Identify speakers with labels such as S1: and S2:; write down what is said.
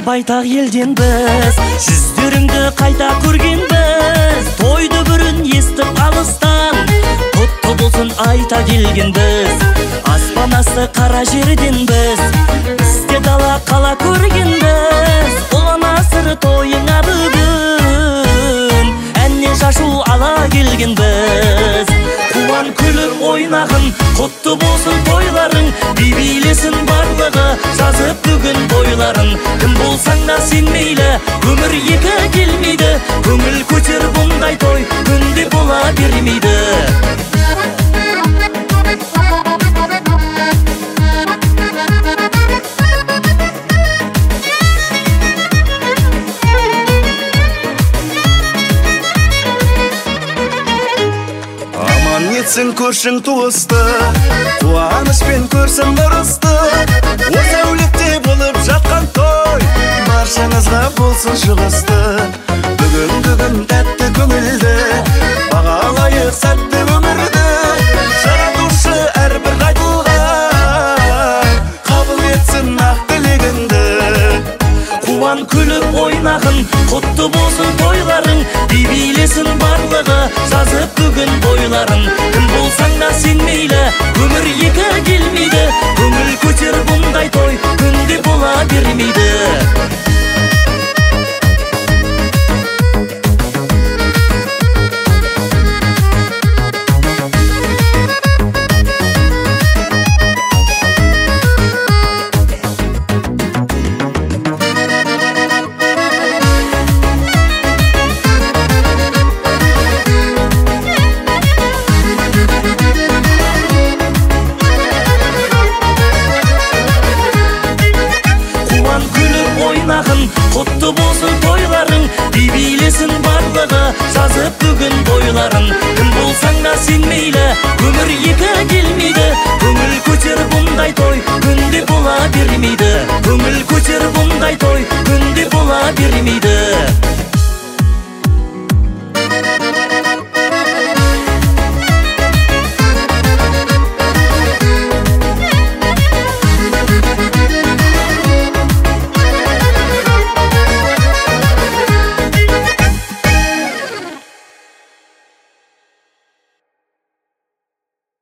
S1: байтақ елденбіз, жүздеріңді қайта көргенбіз. Тойды бүрін естіп алыстан, құтты болсын айта келгенбіз. Аспан асты қара жерденбіз, бізде дала қала көргенбіз. Ұлан асыр тойыңа бүгін, әннен шашу ала келгенбіз. Қуан күліп ойнағын, құтты болсын тойларың, би-билесін барлығы, жазып бүгін бойларын. Кім болсаң да сен мейлі, өмір екі келмейді, көңіл көтер бұндай той, күнде бола бермейді.
S2: Етсін көршің туысты, қуанышпен көрсін ұрысты. Осы әулетте болып жатқан той, баршаңызға болсын шығысты. Бүгін тәтті көңілді, бағалайық сәтті өмірді. Жаратушы әрбір қайтылған, қабыл етсін ақ тілегіңді.
S1: Қуан күліп ойнағын, құтты болсын тойларың, би-билесін барлығы, жазып бүгін бойларын. Кім болсаң да сен